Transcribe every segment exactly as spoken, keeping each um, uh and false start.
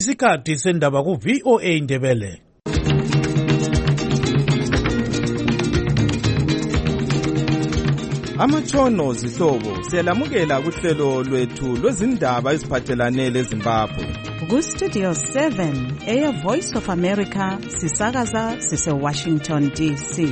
Isikhathi sendaba ku V O A Ndebele. Amatshono zihlobo siyalamukela kuhlelo lwethu lwezindaba eziphathelane leZimbabwe. Ku Studio seven, Air Voice of America, sisakaza sise Washington D C.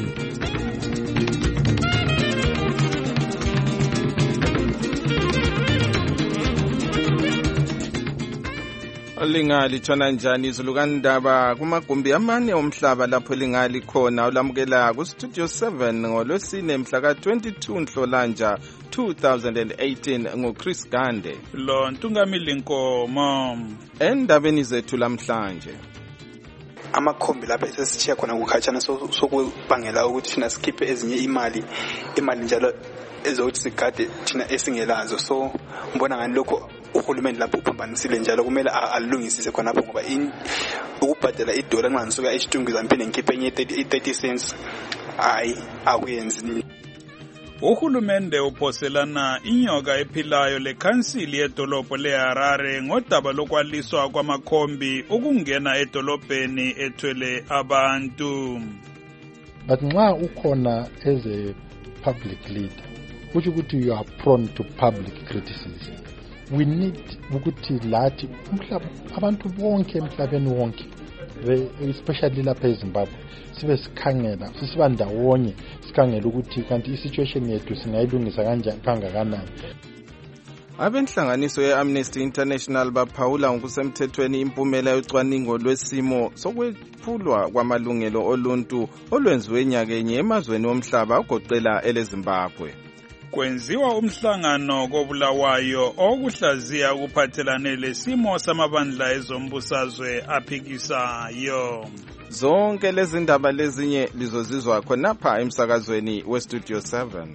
Lingali tshona njani izulukandaba kumagumbi amane omhlaba lapho lingali khona ulamukela ku Studio seven ngolwesine mhla ka twenty-two Nhlolanja two thousand eighteen ngoChris Gande. Lo Ntungamili Nkomo. Endabeni zethu lamhlanje. Amakhombi lapha esesithiya khona ukukhatshana sokubangela ukuthi thina sikhiphe ezinye imali imali njalo ezokuthi sigade thina esingelazo, so mbona ngani lokho uhulumeni lapho uphambanisile njalo kumele alungisise khona lapho ngoba ukubhadela idola nxa ngisuka eShitungwiza ngiphinde ngikhiphe enye thirty cents hayi akuyenzi. Uhulumende uphoselana inyoka ephilayo lekhansili yedolobho leHarare ngodaba lokwaliswa kwamakhombi ukungena edolobheni ethwele abantu. But nxa ukhona as a public leader, which ukuthi you are prone to public criticism, we need ukuthi lathi umhlaba abantu bonke emhlabeni wonke, especially lapha eZimbabwe, sibe sikhangela sisiba ndawonye sikhangela ukuthi kanti isituation yethu singayilungisa kanjani kangakanani. Abenhlanganiso ye-Amnesty International baphawula ngokusemthethweni impumela yocwaningo lwesimo sokwephulwa kwamalungelo oluntu olwenziwe nyakenye emazweni omhlaba ogoqela eleZimbabwe. Kwenziwa umhlangano kobulawayo okuhlaziya ukuphathelane lesimo samabandla ezombusazwe aphikisayo. Zonke lezi ndaba lezinye lizozizwa khonapha emsakazweni we Studio seven.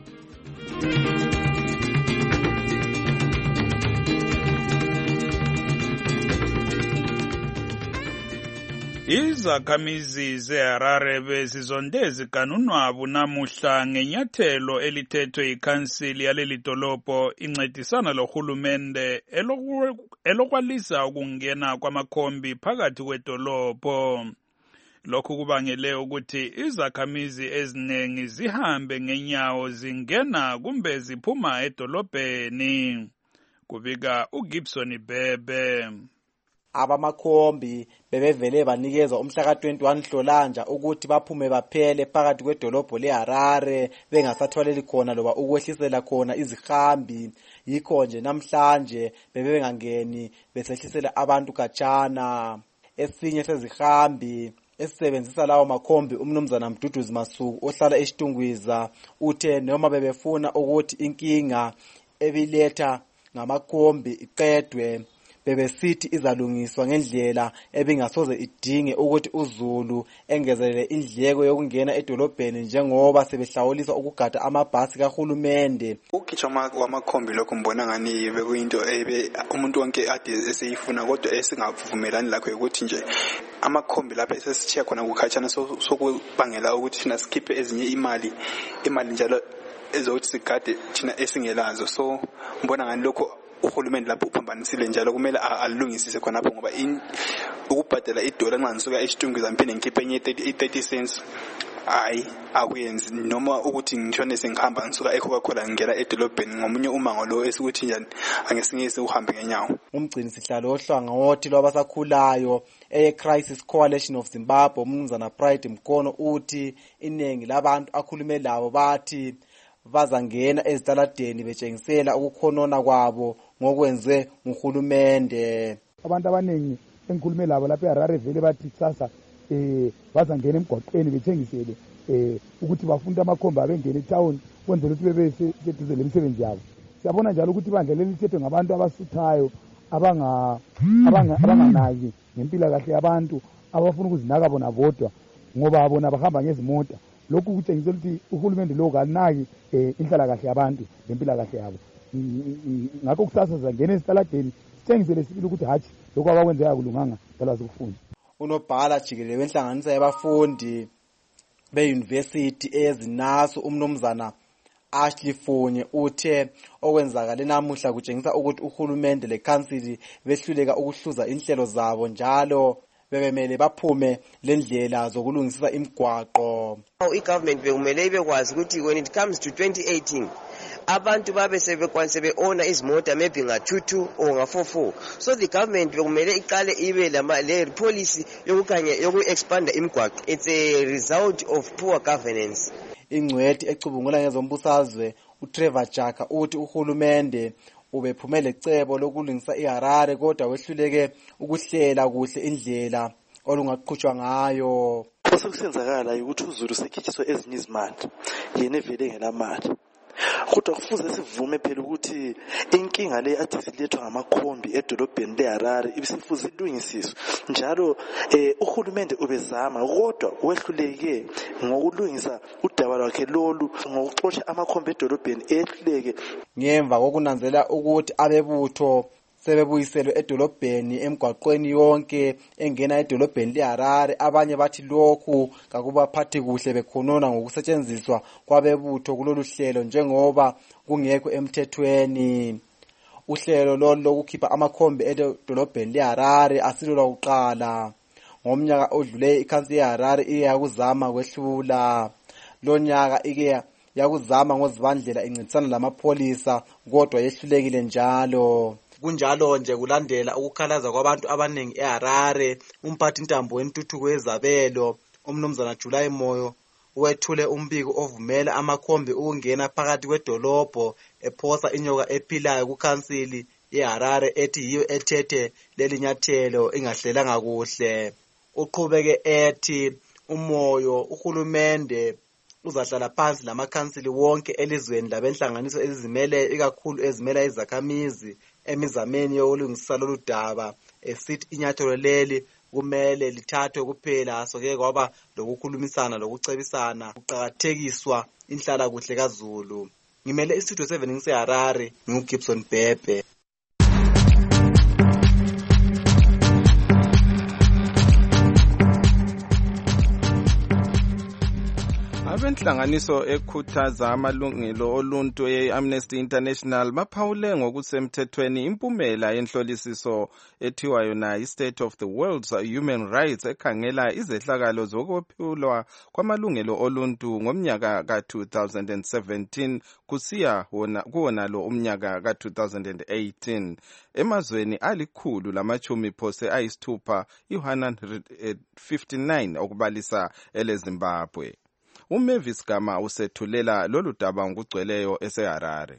Izakhamizi zeHarare bezizonde zikanunwabu namuhla ngenyathelo elithethwe ikhansili yaleli dolobho incedisana lohulumende elokwalisa ukungena kwamakhombi phakathi kwedolobho. Lokhu kubangele ukuthi izakhamizi eziningi zihambe ngenyawo zingena kumbe ziphuma edolobheni. Kubika uGibson Bebe. Abamakhombi bebevele banikeza umhla ka twenty-one Nhlolanja ukuthi baphume baphele phakathi kwedolobho leHarare bengasathwaleli khona loba ukwehlisela khona izihambi. Yikho nje namhlanje bebengangeni besehlisela abantu khatshana. Esinye sezihambi esisebenzisa lawo makhombi umnumzana Mduduzi Masuku ohlala eShitungwiza uthe noma bebefuna ukuthi inkinga ebiletha ngamakhombi iqedwe bebesithi izalungiswa ngendlela ebingasoze idinge ukuthi uZulu engezelele indleko yokungena edolobheni njengoba sebehlawulisa ukugada amabhasi kahulumende. Ukhichama kwamakhombi lokho mbona ngani bekuyinto ebe umuntu wonke ade eseyifuna kodwa esingavumelani lakho ukuthi nje amakhombi lapha esesithiya khona ukukhatshana sokubangela ukuthi thina sikhiphe ezinye imali imali njalo ezokuthi sigade thina esingelazo, so mbona ngani lokho uhulumeni lapho uphambanisile njalo kumele alungisise khona lapho ngoba ukubhadela idola nxa ngisuka eShitungwiza ngiphinde ngikhiphe enye thirty cents hayi akuyenzi, noma ukuthi ngishone sengihamba ngisuka eCoca-Cola ngingena edolobheni ngomunye umango lo esikuthi njani angesingise uhambe ngenyawo. Umgcini sihlalo ohlangothi lwabasakhulayo e-Crisis Coalition of Zimbabwe umnumzana Pride Mkono uthi iningi labantu akhulume labo bathi bazangena ezitaladeni betshengisela ukukhonona kwabo ngokwenze nguhulumende. Abantu abaningi engikhulume labo lapha eHarare vele bathi sasa eh bazangena emgwaqweni bethengisele eh ukuthi bafunda amakhomba abengena etown kwenzela ukuthi bebe seduze lemisebenzi yabo. Siyabona njalo ukuthi bandlela elithethwe ngabantu abasuthayo abanga abanganaki ngempilakahle yabantu abafuna ukuzinaka bona bodwa ngoba bona bahamba ngezimota. Lokhu kutshengisa ukuthi uhulumende lo kanaki inhlalakahle yabantu lempilakahle yabo. Ngakho kusasa zangena esitaladeni sithengisele sibili ukuthi hathi lokho abakwenza akulunganga njalo azikufunda. Unobhala jikelele wenhlanganiso yabafundi beuniversity ezinaso umnumzana Ashley Fonye uthe okwenzakala namuhla kutshengisa ukuthi uhulumende lekhansili behluleka ukuhluza inhlelo zabo njalo bebemele baphume lendlela zokulungisisa imigwaqo. I-government bekumele ibekwazi ukuthi when it comes to twenty eighteen abantu babe sebekwanise beona izimota maybe nga-two two or nga-four four, so the government bekumele iqale ibe le policy yokukhanye yoku-expanda imigwaqo. It's a result of poor governance. Ingcwethi ecubungula ngezombusazwe uTrevor Jaka uthi uhulumende ubephumele lecebo lokulungisa iHarare kodwa wehluleke ukuhlela kuhle indlela olungaqhutshwa ngayo. Osekusenzakala ukuthi uZulu sekhitshiswa ezinye izimali yena evele ngelamali. Kodwa kufuze sivume phela ukuthi inkinga le athi silethwa ngamakhombi edolobheni leHarare ibisifuze ilungisiswe. Njalo eh uhulumende ubezama kodwa wehluleke ngokulungisa udaba lwakhe lolu ngokuxotsha amakhombi edolobheni ehluleke. Ngemva kokunanzela ukuthi abebutho sebebuyiselwe edolobheni emgwaqweni yonke engena edolobheni leHarare, abanye bathi lokhu kakubaphathi kuhle bekhonona ngokusetshenziswa kwabebutho kulolu hlelo njengoba kungekho emthethweni. Uhlelo lolu lokukhipha amakhombi edolobheni leHarare asilula ukuqala. Ngomnyaka odlule ikhansili yeHarare iye yakuzama kwehlula. Lo nyaka ike yakuzama ngozibandlela incedisana lamapholisa kodwa yehlulekile njalo. Kunjalo nje kulandela ukukhalaza kwabantu abanengi eHarare, umphathi intambo wentuthuko yezabelo umnumzana July Moyo wethule umbiko ovumela amakhombi ukungena phakathi kwedolobho ephosa inyoka ephilayo kukhansili yeHarare ethi yiyo ethethe lelinyathelo ingahlelanga kuhle. Uqhubeke ethi uMoyo uhulumende uzahlala phansi lamakhansili wonke elizweni labenhlanganiso ezizimele ikakhulu ezimela izakhamizi emizameni yokulungisisa lolu daba, esithi inyathelo leli kumele lithathwe kuphela soke kwaba lokukhulumisana lokucebisana kuqhakathekiswa inhlala kuhle kaZulu. Ngimele istudio seven ngiseHarare, ngiuGibson Bhebhe. Abenhlanganiso ekhuthaza amalungelo oluntu ye-Amnesty International baphawule ngokusemthethweni impumela yenhlolisiso ethiwa yona i-State of the World's Human Rights ekhangela izehlakalo zokwephulwa kwamalungelo oluntu ngomnyaka ka-two thousand seventeen kusiya kuwona lo umnyaka ka-two thousand eighteen. Emazweni alikhulu lamachumi phose ayisithupha i-one hundred fifty-nine okubalisa eleZimbabwe. uMavis Gama usethulela lolu daba ngokugcweleyo eseHarare.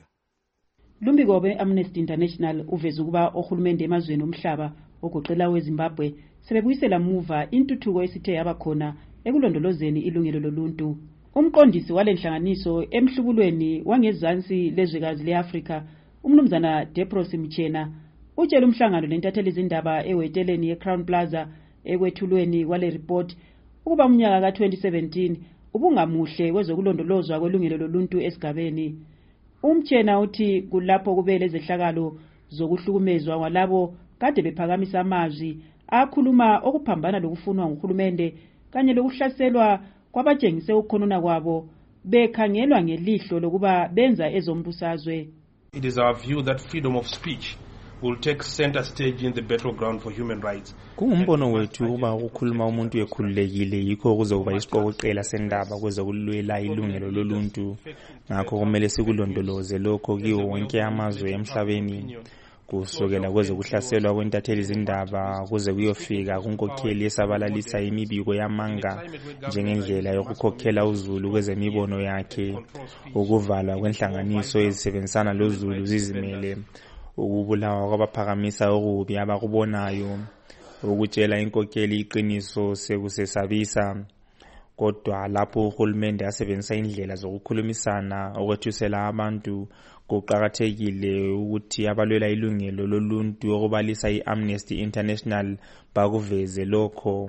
Lumbiko be-Amnesty International uveza ukuba ohulumende emazweni omhlaba ogoqela weZimbabwe sebebuyisela muva intuthuko esithe yabakhona ekulondolozeni ilungelo loluntu. Umqondisi walenhlanganiso emhlubulweni wangezansi lezwekazi leAfrika, umnumzana Depros Mchena, utshela umhlangano lentatheli izindaba eweteleni yeCrown Plaza ekwethulweni kwale report ukuba umnyaka ka-twenty seventeen ubungamuhle kwezokulondolozwa kwelungelo loluntu esigabeni. Umchena uthi kulapho kubele zehlakalo zokuhlukumezwa kwalabo kade bephakamisa amazwi akhuluma okuphambana lokufunwa nguhulumende kanye lokuhlaselwa kwabatshengise ukukhonona kwabo bekhangelwa ngelihlo lokuba benza ezombusazwe. It is our view that freedom of speech will take center stage in the battleground for human rights. Kungumbono wethu ukuba ukukhuluma umuntu ekhululekile yikho kuzokuba isiqokoqela sendaba kwezokulwela ilungelo loluntu. Ngakho kumele sikulondoloze lokho kiwo wonke amazwe emhlabeni, kusukela kwezokuhlaselwa kwentatheli izindaba kuze kuyofika kunkokheli esabalalisa imibiko yamanga njengendlela yokukhokhela uZulu kwezemibono yakhe, ukuvalwa kwenhlanganiso ezisebenzisana loZulu zizimele, ukubulawa kwabaphakamisa okubi abakubonayo, ukutshela inkokheli iqiniso sekusesabisa. Kodwa lapho uhulumende asebenzisa indlela zokukhulumisana okwethusela abantu, kuqhakathekile ukuthi abalwela ilungelo loluntu okubalisa i-Amnesty International bakuveze lokho.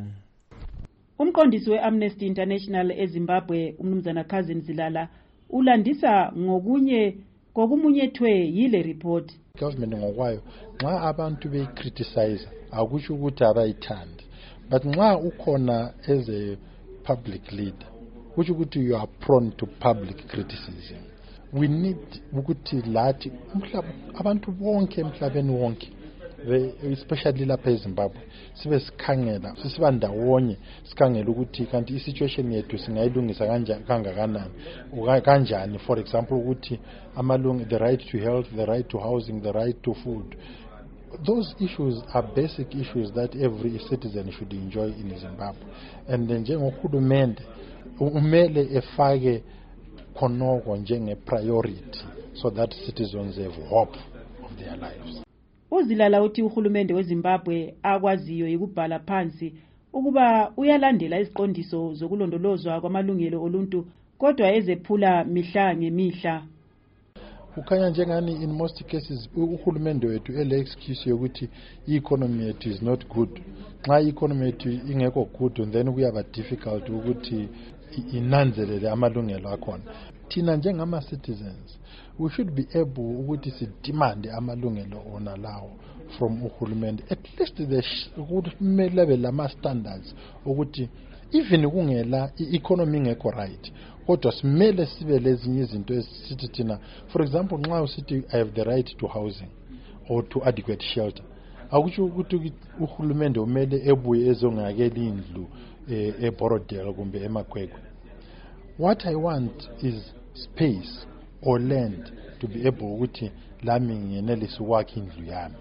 Umqondisi we-Amnesty International eZimbabwe, umnumzana Cousin Zilala, ulandisa ngokunye kokumunyethwe yile report. Government ngokwayo nxa abantu beyicriticize akusho ukuthi abayithandi, but nxa ukhona as a public leader kusho ukuthi you are prone to public criticism. we need ukuthi lathi umhlaba abantu bonke emhlabeni wonke especially lapha eZimbabwe sibe sikhangela sisiba ndawonye sikhangela ukuthi kanti isituation yethu singayilungisa kanjani kangakanani kanjani for example ukuthi amalungu the right to health, the right to housing, the right to food. Those issues are basic issues that every citizen should enjoy in Zimbabwe. And then njengohulumende umele efake khonoko njenge priority so that citizens have hope of their lives. Uzilala uthi uhulumende weZimbabwe akwaziyo ikubhala phansi ukuba uyalandela iziqondiso zokulondolozwa kwamalungelo oluntu kodwa ezephula mihla ngemihla. Ukanya njengani in most cases uhulumende wethu ele excuse yokuthi economy yethu is not good. Xa economy yethu ingekho good then kuyaba difficult ukuthi inanzelele amalungelo akhona. Thina njengama citizens we should be able ukuthi si demand amalungelo ona lawo from uhulumende at least the ukuthi level lama standards ukuthi even kungela economy ngekho right kodwa simele sibe lezinye izinto esithi thina for example nxa usithi I have the right to housing or to adequate shelter akutsho ukuthi uhulumende umele ebuye ezongakela indlu eBorodale kumbe eMakwekwe. What I want is space or land to be able ukuthi lami ngenelisi wakhe indlu yami.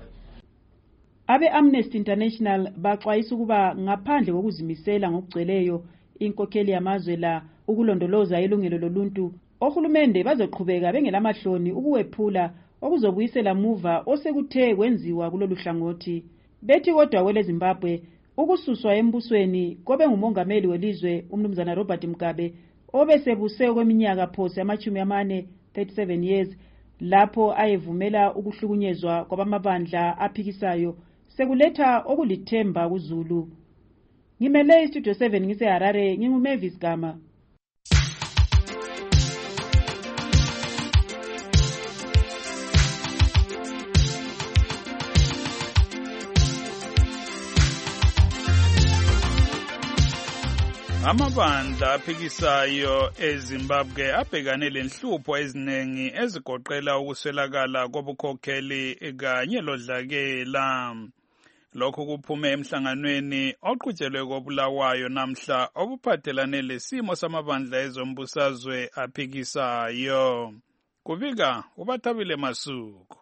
Abe Amnesty International baxwayisa ukuba ngaphandle kokuzimisela ngokugcweleyo inkokheli yamazwe la ukulondoloza ilungelo loluntu ohulumende bazoqhubeka bengelamahloni ukuwephula okuzobuyisela muva osekuthe kwenziwa kulolu hlangothi. Bethi kodwa kwele Zimbabwe ukususwa embusweni kobe ngumongameli welizwe umnumzana Robert Mugabe obesebuse kweminyaka phosi amachumi amane thirty-seven years lapho ayevumela ukuhlukunyezwa kwabamabandla aphikisayo sekuletha okulithemba kuZulu. Ngimele iStudio seven ngise Harare nginguMavis Gama. Amabandla aphikisayo eZimbabwe abhekane lenhlupho eziningi ezigoqela ukuswelakala kobukhokheli kanye lodlakela. Lokho kuphume emhlanganweni oqhutshelwe koBulawayo namhla obuphathelane lesimo samabandla ezombusazwe aphikisayo. Kubika uBathabile Masuku.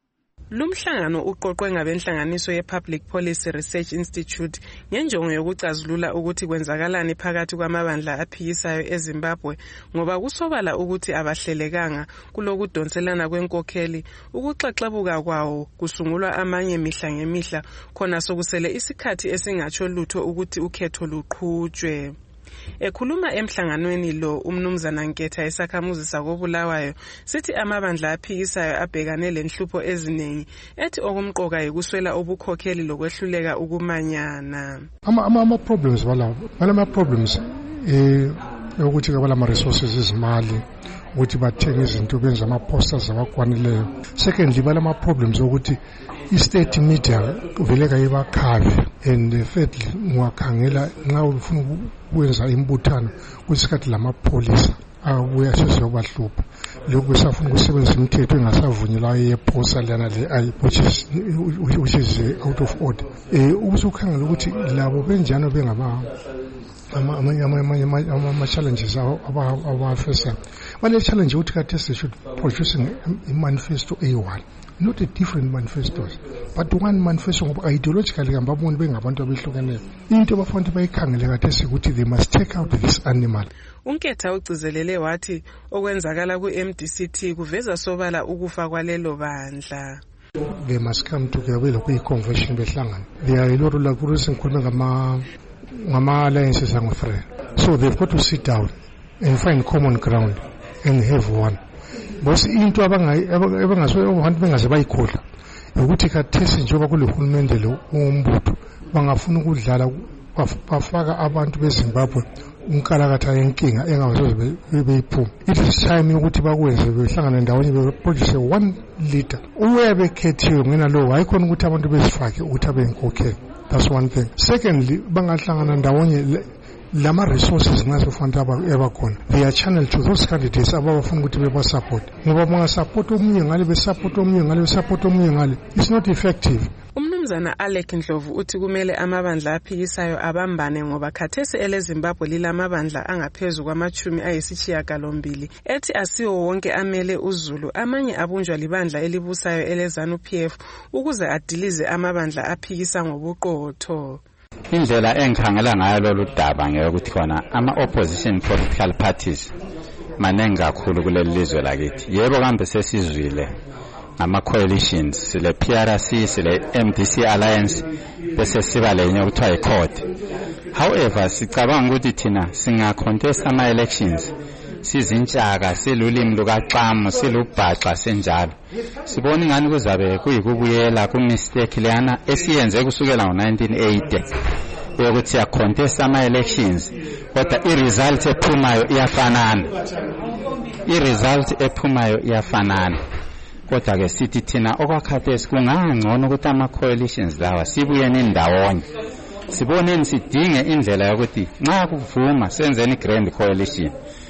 Lumhlangano uqoqwe ngabenhlanganiso ye-Public Policy Research Institute ngenjongo yokucazulula ukuthi kwenzakalani phakathi kwamabandla aphikisayo eZimbabwe ngoba kusobala ukuthi abahlelekanga kulokudonselana kwenkokheli ukuxaxabuka kwawo kusungulwa amanye mihla ngemihla khona sokusele isikhathi esingatsho lutho ukuthi ukhetho luqhutshwe. Ekhuluma emhlanganweni lo umnumzana Nketha esakhamuzi sakoBulawayo sithi amabandla aphikisayo abhekane lenhlupho eziningi ethi okumqoka yikuswela obukhokheli lokwehluleka ukumanyana. Ama ama, ama problems bala bala ma problems eh ukuthi kabala ma resources izimali ukuthi bathenga izinto benza ama posters abakwanileyo. Secondly bala ma problems ukuthi i-state media vele kayibakhave and thirdly ngiwakhangela nxa ufuna ukwenza imbuthano kwesikhathi lamapolisa abuya sezobahlupha lokhu besafuna ukusebenzisa imithetho engasavunyelwayo yeposa lana le which is which is out of order. Eh ubusukhangela ukuthi labo benjalo bengaba ama ama ama challenges abafesa. One challenge ukuthi kathesi should produce a manifesto A one. Not a different manifestos, but one manifesto of ideologically ngababoni bengabantu abehlukeneyo. Into abafanele bayikhangele kathesi ukuthi they must take out this animal. Unketha ugcizelele wathi okwenzakala ku-M D C T kuveza sobala ukufa kwalelo bandla. They must come together kuyi-convention behlangana. They are a lot of lakurusi ngikhuluma ngama ngama alliances angofriend. So they've got to sit down and find common ground and have one. Bosi into abangayi abangaswe abantu bengaze bayikhola ukuthi kathesi njengoba kulehulumende lo umbutho bangafuna ukudlala bafaka abantu beZimbabwe unkalakatha yenkinga engasoze beyiphuma. It is time ukuthi bakwenze behlangana ndawonye beproduce one leader uyabekhethiwe ngena lo hayikhona ukuthi abantu bezifake ukuthi abenkokheli. That's one thing. Secondly bangahlangana ndawonye lama resources nxa sefanele abakhona they are channeled to those candidates abafuna ukuthi bebasupport ngoba bangasupport omunye ngale besupport omunye ngale besupport omunye ngale it's not effective. Umnumzana Alec Ndlovu uthi kumele amabandla aphikisayo abambane ngoba khathesi eleZimbabwe lilamabandla angaphezulu kwamachumi ayisishiyagalombili ethi asiwo wonke amele uZulu amanye abunjwa libandla elibusayo eleZANU P F ukuze adilize amabandla aphikisa ngobuqotho. Indlela engikhangela ngayo lolu daba ngeyokuthi khona ama opposition political parties manengi kakhulu kuleli lizwe lakithi. Yebo kambe sesizwile ama coalitions sile P R C sile M D C alliance bese siba lenye okuthiwa iCORD. However sicabanga ukuthi thina singa contest ama elections sizintsaka silulimi lukaXamu silubhaxa senjalo sibona ingani kuzabe kuyikubuyela ku mistake leyana esiyenze kusukela ngo nineteen eighty yokuthi ya contest ama elections kodwa i result ephumayo iyafanana i result ephumayo iyafanana kodwa ke sithi thina okwakhathesi kungangcono ukuthi ama coalitions lawa sibuye nendawonye siboneni sidinge indlela yokuthi nxa kuvuma senzeni grand coalition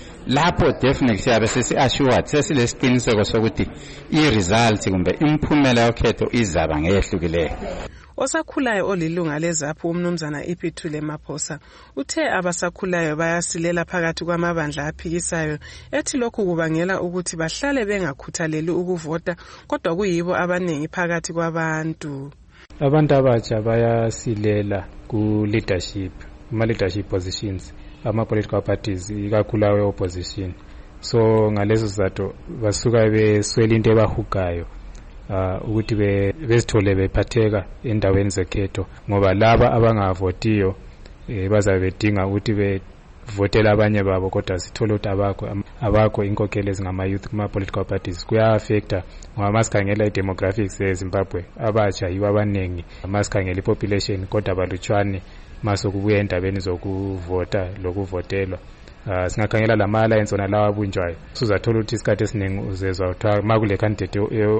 lapho definitely siyabe sesi assured sesilesiqiniseko sokuthi i result kumbe imphumela yokhetho izaba ngehlukileyo. Osakhulayo olilunga lezapho umnumzana Iphuthule Maphosa uthe abasakhulayo bayasilela phakathi kwamabandla aphikisayo ethi lokhu kubangela ukuthi bahlale bengakhuthaleli ukuvota kodwa kuyibo abanengi phakathi kwabantu. Abantu abatsha bayasilela ku leadership kuma leadership positions ama political parties ikakhulu we opposition so ngaleso sizathu basuka beswela into ebahugayo uh, ukuthi bezithole bephatheka endaweni zekhetho ngoba laba abangavotiyo eh, bazabe bedinga ukuthi bevotela abanye babo kodwa sithola ukuthi abakho abakho inkokhelo ezingama youth kuma political parties kuya affecta ngoba masikhangela i-demographics eZimbabwe abatsha yibo abanengi masikhangela i-population kodwa balutshwane maso kubuya endabeni zokuvota lokuvotelwa. Uh, singakhangela lama alliance ona lawa abunjwayo sizathola ukuthi isikhathi esiningi uzezwa uthiwa makule candidate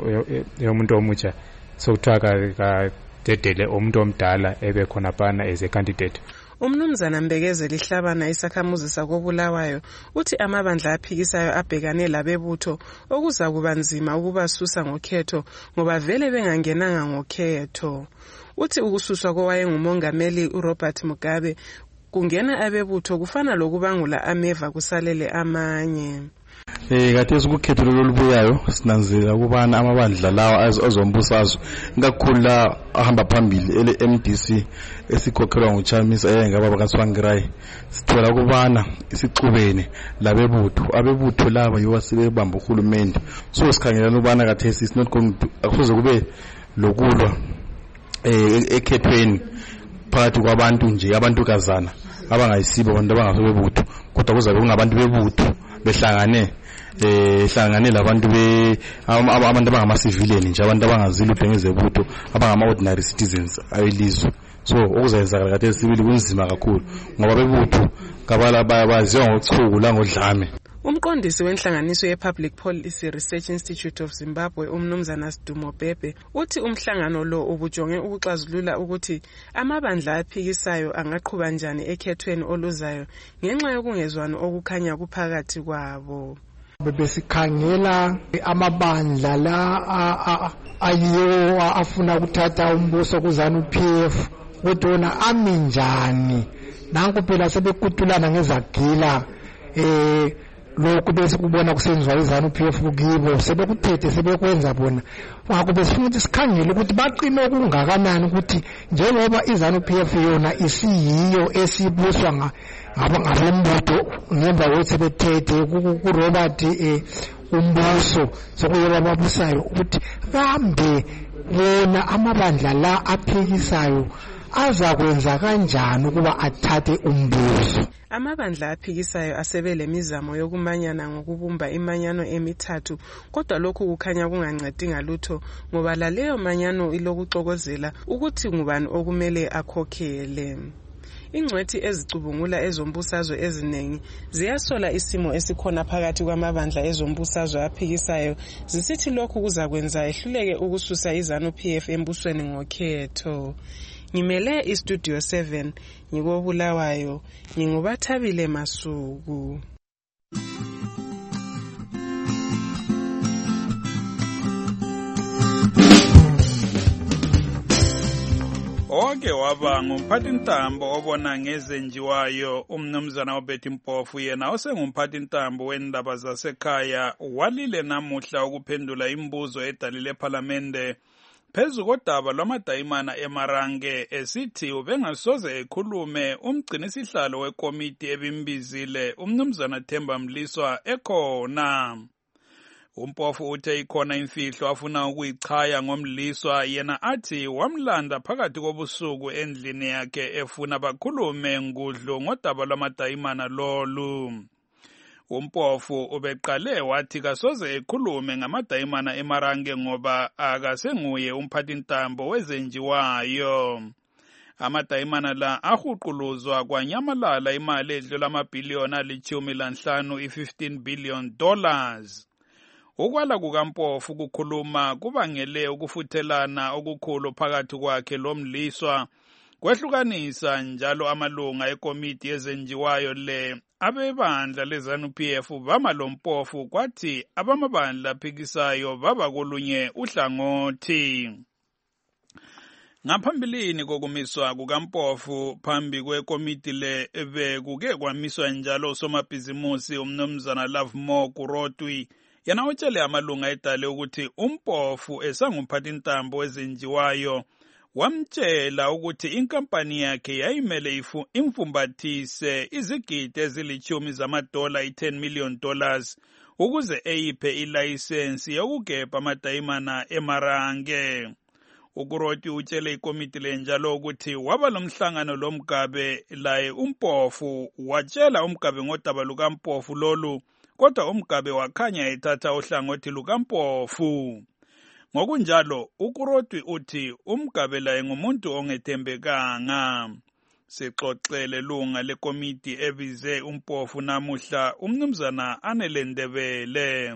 yomuntu omutsha sokuthiwa ka dedele umuntu omdala ebe khona phana as a candidate. Umnumzana Mbekezeli Hlabana isakhamuzi sakobulawayo uthi amabandla aphikisayo abhekane labebutho okuza kubanzima ukubasusa ngokhetho ngoba vele bengangenanga ngokhetho. Uthi ukususwa kowayengumongameli uRobert Mugabe kungena abebutho kufana lokubangula ameva kusalele amanye. Eh khathesi ukukhetho lolubuyayo sinanzela ukubana amabandla lawa azombusazwe ngakhula ahamba phambili ele M D C esikhokhelwa nguChamisa eyengaba bakaSwangirai sithola ukubana isixubene labebutho abebutho laba yiwa sebebamba uhulumende so sikhangela ukubana khathesi is not going to akuze kube lokulwa eh ekhethweni phakathi kwabantu nje abantu kazana abangayisibo abantu abangasobebutho kodwa kuzabe kungabantu bebutho behlangane eh hlangane labantu be abantu abangama civilian nje abantu abangazilutho ngezebutho abangama ordinary citizens ayilizwe so okuzayenza kade sibili kunzima kakhulu ngoba bebutho kabala bayaziwa ngochuku la ngodlame. Umqondisi wenhlanganiso ye-Public Policy Research Institute of Zimbabwe umnumzana Sidumo Bhebhe uthi umhlangano lo ubujonge ukuxazulula ukuthi amabandla aphikisayo angaqhuba njani ekhethweni oluzayo ngenxa yokungezwani okukhanya kuphakathi kwabo. Besikhangela amabandla la ayiwo afuna ukuthatha umbuso kuZANU P F kodwa ami njani nanku phela sebekutulana ngezagila eh lokhu bese kubona kusenziwa iZANU P F kukibo sebekuthethe sebekwenza bona ngakho besifuna ukuthi sikhangele ukuthi baqine okungakanani ukuthi njengoba iZANU P F yona isiyiyo esibuswa ngaba ngabembutho ngemva kokuthi bethethe ku Robert eh umbuso sokuyeba babusayo ukuthi kambe bona amabandla la aphikisayo azakwenza kanjani ukuba athathe umbuso. Amabandla aphikisayo asebele mizamo yokumanyana ngokubumba imanyano emithathu kodwa lokhu kukhanya kungancedi ngalutho ngoba laleyo manyano ilokuxokozela ukuthi ngubani okumele akhokhele. Ingcwethi ezicubungula ezombusazwe ezinengi ziyasola isimo esikhona phakathi kwamabandla ezombusazwe aphikisayo zisithi lokhu kuzakwenza ehluleke ukususa iZANU P F embusweni ngokhetho. ngimele istudio seven ngikobulawayo ngingubathabile Masuku. Oke waba ngumphathintambo obona ngezenjiwayo umnumzana uBetty Mpofu yena osengumphathintambo wendaba zasekhaya walile namuhla ukuphendula imibuzo edalile eParliamente phezu kodaba lwamadayimana eMarange esithi ubengasoze ekhulume umgcinisihlalo wekomiti ebimbizile umnumzana Themba Mliswa ekhona. Umpofu uthe ikhona imfihlo afuna ukuyichaya ngomliswa yena athi wamlanda phakathi kobusuku endlini yakhe efuna bakhulume ngudlu ngodaba lwamadayimana lolu. Umpofu ubeqale wathi kasoze ekhulume ngamadayimana eMarange ngoba akasenguye umphathintambo wezenjiwayo. Amadayimana la ahuquluzwa kwanyamalala imali edlula amabhiliyoni alithumi lanhlanu i-fifteen billion dollars. Ukwala kukaMpofu kukhuluma kubangele ukufuthelana okukhulu phakathi kwakhe lomliswa kwehlukanisa njalo amalunga ekomiti yezenjiwayo le abebandla leZANU P F bama loMpofu kwathi abamabandla aphikisayo baba kolunye uhlangothi. Ngaphambilini kokumiswa kukaMpofu phambi kwekomiti le bekuke kwamiswa njalo usomabhizimusi umnumzana Lovemore Kurotwi yena utshele amalunga edale ukuthi uMpofu esangumphathintambo wezenjiwayo wamtshela ukuthi inkampani yakhe yayimele imfumbathise izigidi ezilithumi zamadola i-ten million dollars ukuze eyiphe ilayisensi yokugebha amadayimana eMarange. Ukuroti utshele ikomiti lenjalo ukuthi waba lomhlangano lomgabe laye uMpofu watshela umgabe ngodaba lukaMpofu lolu kodwa umgabe wakhanya ethatha uhlangothi lukaMpofu. Ngokunjalo ukuroti uthi umgabe laye ngumuntu ongethembekanga. Sixoxele lunga lekomiti ebize uMpofu namuhla umnumzana Anelendebele.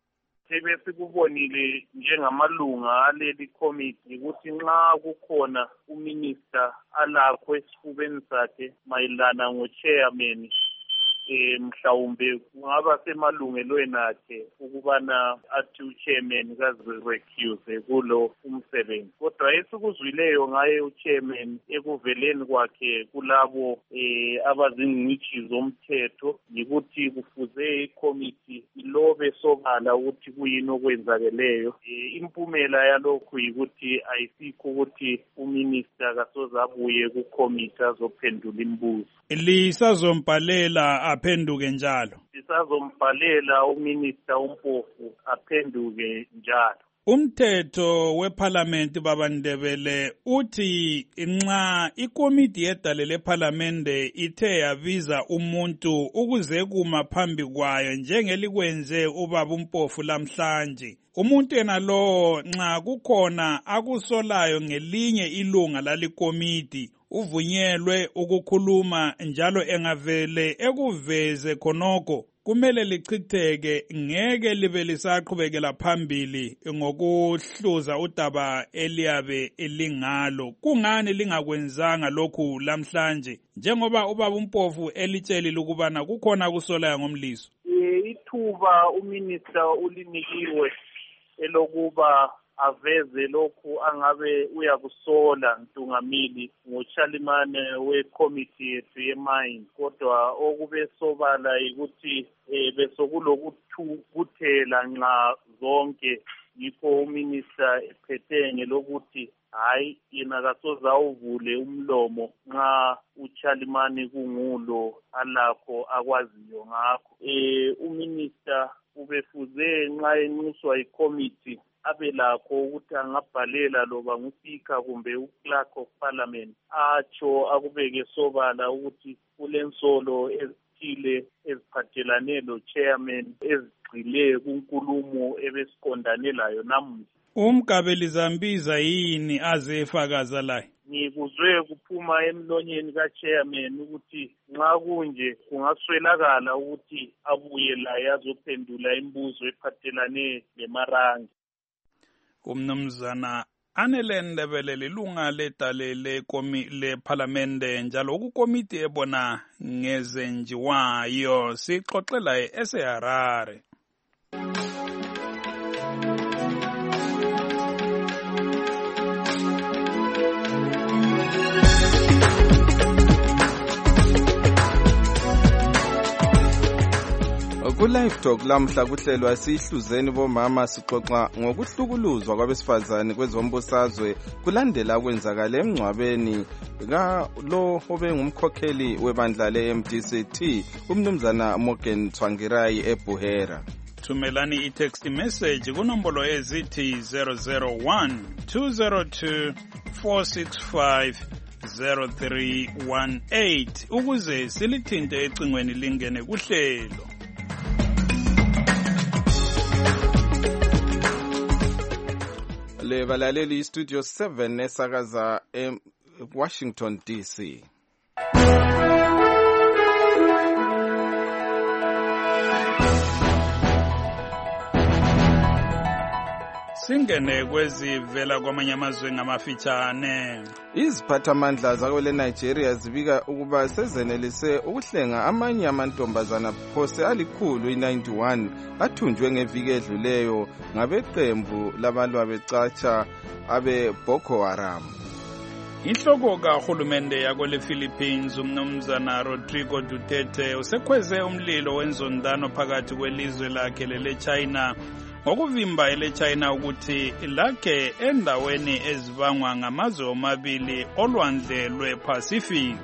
Sebe sikubonile njengamalunga aleli committee ukuthi nxa kukhona uminister alakho esifubeni sakhe mayelana ngo-chairman eh mhlawumbe kungaba semalungelweni akhe ukubana athi uchairman kazirecuse kulo umsebenzi kodwa esikuzwileyo ngaye uchairman ekuveleni kwakhe kulabo eh abazingcitshi zomthetho ukuthi kufuze icommittee ilobe sobala ukuthi kuyini okwenzakeleyo. Impumela yalokhu yikuthi ayisikho ukuthi uminister kasoze abuye kucommittee azophendula imibuzo. Lisazombhalela aphenduke njalo. Lisazombhalela uminister uMpofu aphenduke njalo. Umthetho weParliament babaNdebele uthi nxa ikomiti yedale leParliament ithe yabiza umuntu ukuze kuma phambi kwayo njengelikwenze ubaba uMpofu lamhlanje, umuntu yena lo nxa kukhona akusolayo ngelinye ilunga lalikomiti uvunyelwe ukukhuluma njalo engavele ekuveze khonoko kumele lichitheke ngeke libe lisaqhubekela phambili ngokuhluza udaba eliyabe elingalo. Kungani lingakwenzanga lokhu lamhlanje njengoba ubaba uMpofu elitshelile ukubana kukhona kusolayo ngomliso? Ithuba uminister ulinikiwe elokuba aveze lokhu angabe uyakusola Ntungamili ngochalimane wekomiti yethu yemine, kodwa okube sobala ukuthi eh, besokulokuthukuthela nxa zonke yikho uminister ephethe ngelokuthi hayi yena kasoze awuvule umlomo nxa uchalimane kungulo alakho akwaziyo ngakho. Eh uminister ubefuze nxa enxuswa ikomiti abe lakho ukuthi angabhalela loba nguspeaker kumbe uclerk of parliament atsho akubeke sobala ukuthi kulensolo ezithile eziphathelane lo chairman ezigxile kunkulumo ebesiqondane layo namuhla. Umgabeli Zambiza yini azefakaza laye? Ngikuzwe kuphuma emlonyeni kachairman ukuthi nxa kunje kungaswelakala ukuthi abuye laye azophendula imibuzo ephathelane leMarange. Umnumzana Anele Ndebele lilunga letale lephalamende njalo kukomiti ebona ngezenjiwayo sixoxela eseHarare. Ku-Live Talk lamhla kuhlelwa sihluzeni bomama sixoxa ngokuhlukuluzwa kwabesifazane kwezombusazwe kulandela kwenzakala emngcwabeni lo obengumkhokheli webandla le-M D C T umnumzana Morgan Tsvangirai eBuhera. Thumelani i-text message kunombolo ezithi zero zero one two zero two four six five zero three one eight ukuze silithinte ecingweni lingene kuhlelo. Le balaleli studio seven esakaza e Washington D C. Singene kwezivela kwamanye amazwe ngamafitshane. Iziphathamandla zakwele Nigeria zibika ukuba sezenelise ukuhlenga amanye amantombazana phose alikhulu i-ninety-one athunjwe ngeviki edluleyo ngabeqembu labalwa becatsha abe Boko Haram. Inhloko kahulumende yakwele Philippines umnumzana Rodrigo Duterte usekhweze umlilo wenzondano phakathi kwelizwe lakhe lele China ngokuvimba ele China ukuthi lakhe endaweni ezibangwa ngamazwe omabili olwandle lwePacific.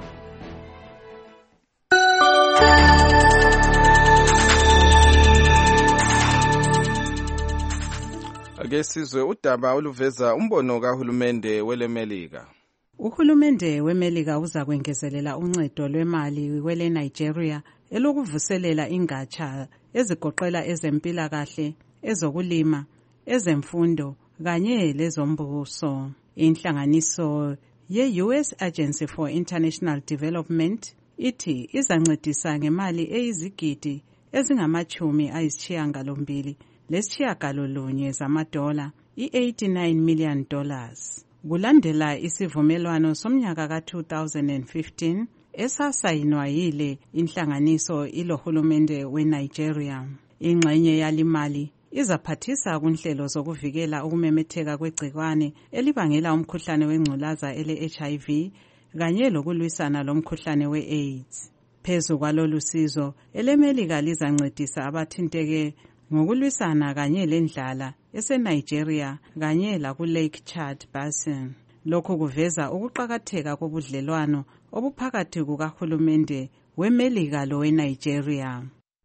Ake sizwe udaba oluveza umbono kahulumende welemelika. Uhulumende wemelika uza kwengezelela uncedo lwemali kwele Nigeria elokuvuselela ingatsha ezigoqela ezempilakahle, ezokulima, ezemfundo kanye lezombuso. Inhlanganiso ye-U S Agency for International Development ithi izancedisa ngemali eyizigidi ezingamachumi ayisishiyagalombili lesishiyagalolunye zamadola i-eighty-nine million dollars. Kulandela isivumelwano somnyaka ka two thousand fifteen esasayinwa yile inhlanganiso ilohulumende weNigeria. Ingxenye yalimali izaphathisa kunhlelo zokuvikela ukumemetheka kwegcikwane elibangela umkhuhlane wengculaza ele-H I V kanye lokulwisana lomkhuhlane we-AIDS. Phezu kwalolu sizo, elemelika lizancedisa abathinteke ngokulwisana kanye lendlala eseNigeria kanye laku-Lake Chad Basin. Lokhu kuveza ukuqakatheka kobudlelwano obuphakathi kukahulumende wemelika loweNigeria.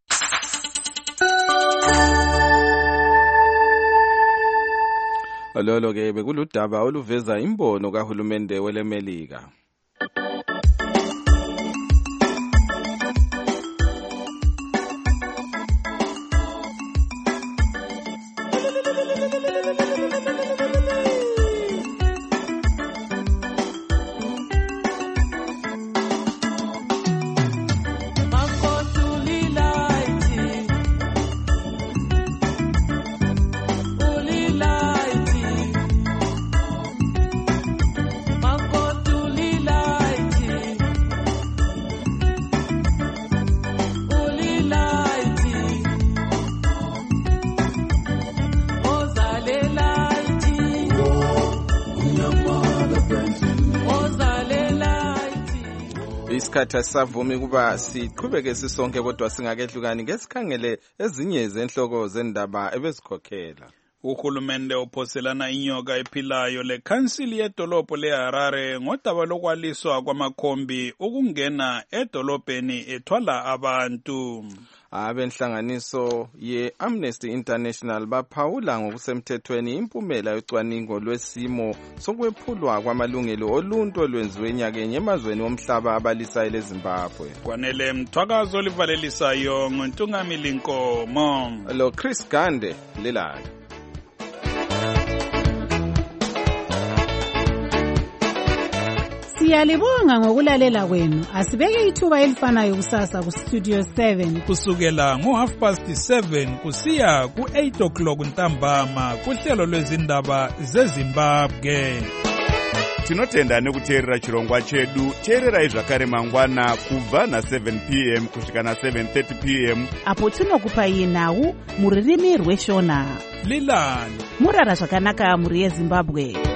Lolo ke bekuludaba oluveza imbono kahulumende welemelika. Isikhathi asavumi kuba siqhubeke sisonke kodwa singakehlukani ngesikhangele ezinye zenhloko zendaba ebezikhokhela. Uhulumende ophoselana inyoka ephilayo lekhansili yedolobho leHarare ngodaba lokwaliswa kwamakhombi ukungena edolobheni ethwala abantu. Abenhlanganiso ye-Amnesty International baphawula ngokusemthethweni impumela yocwaningo lwesimo sokwephulwa kwamalungelo oluntu olwenziwe enyakeni emazweni omhlaba abalisayo leZimbabwe. Kwanele mthwakazo livalelisayo ngoNtungamili Nkomo lo Chris Gande lelala. Siyalibonga ngokulalela kwenu. Asibeke ithuba elifanayo kusasa ku Studio seven kusukela ngo half past seven kusiya ku eight o'clock ntambama kuhlelo lwezindaba zeZimbabwe. Tinotenda nekuteerera chirongwa chedu. Teererai zvakare mangwana kubva na seven p m kusvika na seven thirty p m apo tinokupai nhau muririmi rweshona. Lilani murara zvakanaka muri yeZimbabwe.